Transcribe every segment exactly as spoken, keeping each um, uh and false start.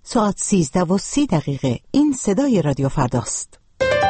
ساعت سیزده و سی دقیقه. این صدای رادیو فرداست.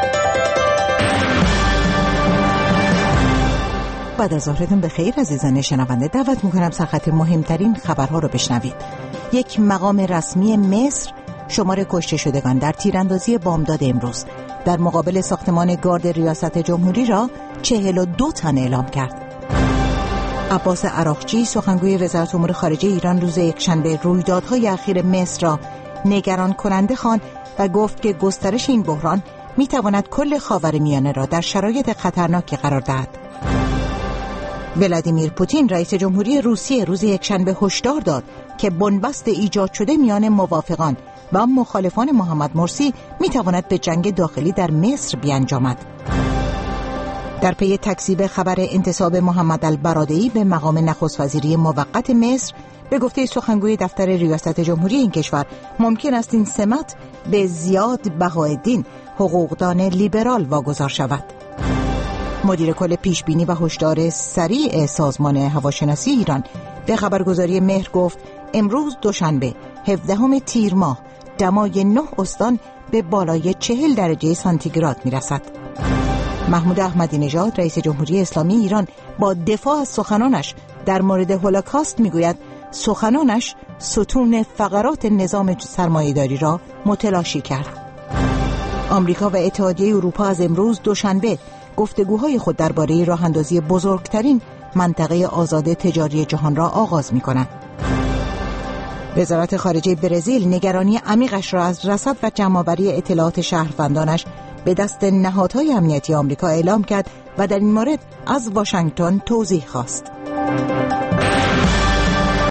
بعد از ظهرتون بخیر عزیزان شنونده، دعوت میکنم سرخط مهمترین خبرها رو بشنوید. یک مقام رسمی مصر شمار کشته شدگان در تیراندازی بامداد امروز در مقابل ساختمان گارد ریاست جمهوری را چهل و دو تن اعلام کرد. عباس عراقچی سخنگوی وزارت امور خارجه ایران روز یکشنبه رویدادهای اخیر مصر را نگران کننده خواند و گفت که گسترش این بحران میتواند کل خاورمیانه را در شرایط خطرناکی قرار دهد. ولادیمیر پوتین رئیس جمهوری روسیه روز یکشنبه هشدار داد که بنبست ایجاد شده میان موافقان و مخالفان محمد مرسی میتواند به جنگ داخلی در مصر بیانجامد. در پی تکذیب خبر انتصاب محمد البرادعی به مقام نخست وزیری موقت مصر، به گفته سخنگوی دفتر ریاست جمهوری این کشور ممکن است این سمت به زیاد بهاءالدین حقوقدان لیبرال واگذار شود. مدیر کل پیشبینی و هشدار سریع سازمان هواشناسی ایران به خبرگزاری مهر گفت امروز دوشنبه هفدهم تیر ماه دمای نه استان به بالای چهل درجه سانتیگراد میرسد. محمود احمدی نژاد رئیس جمهوری اسلامی ایران با دفاع از سخنانش در مورد هولوکاست میگوید سخنانش ستون فقرات نظام سرمایه‌داری را متلاشی کرد. آمریکا و اتحادیه اروپا از امروز دوشنبه گفتگوهای خود درباره راه‌اندازی بزرگترین منطقه آزاد تجاری جهان را آغاز می‌کنند. وزارت خارجه برزیل نگرانی عمیقش را از رصد و جمع‌آوری اطلاعات شهروندانش به دست نهادهای امنیتی آمریکا اعلام کرد و در این مورد از واشنگتن توضیح خواست.